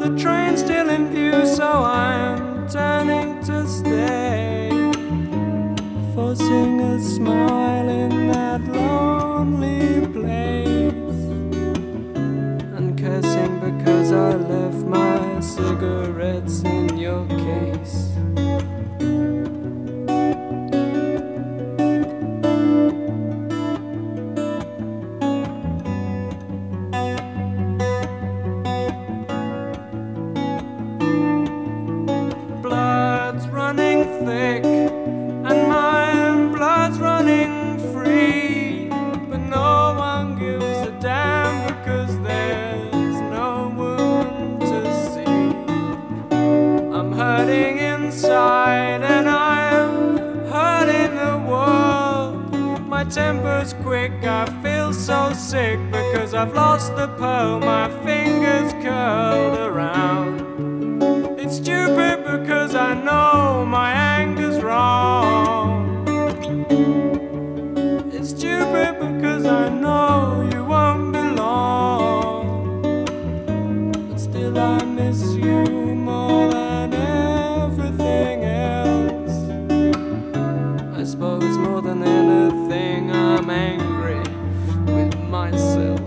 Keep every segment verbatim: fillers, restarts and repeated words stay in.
the train's still in view, so I'm turning to stay, forcing a smile in that lonely place, and cursing because I left my cigarettes in your case. Blood's running thick and my blood's running free, but no one gives a damn because there's no one to see. I'm hurting inside and I'm hurting the world. My temper's quick, I feel so sick because I've lost the pearl my fingers curled around. It's stupid because I know my anger's wrong. It's stupid because I know you won't be long, but still I miss you more than everything else. I suppose more than anything I'm angry with myself.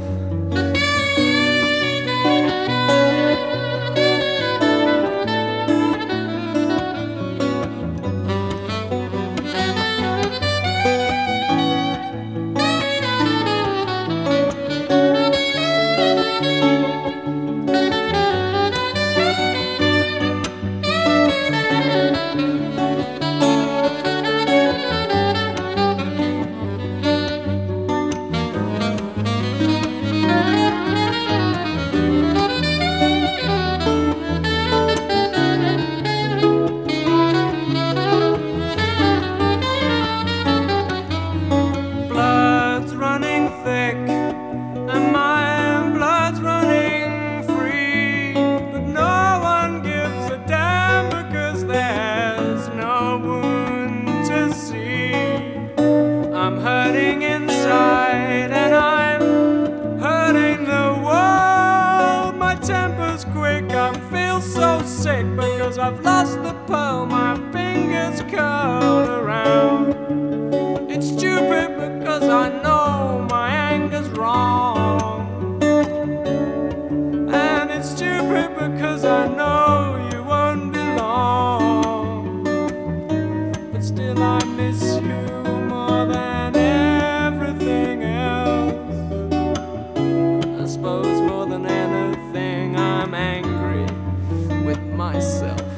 Thick and my blood's running free, but no one gives a damn because there's no one to see. I'm hurting inside and I'm hurting the world. My temper's quick, I feel so sick because I've lost the pearl my fingers curled around. It's stupid because I know my anger's wrong, and it's stupid because I know you won't be long, but still I miss you more than everything else. I suppose more than anything I'm angry with myself.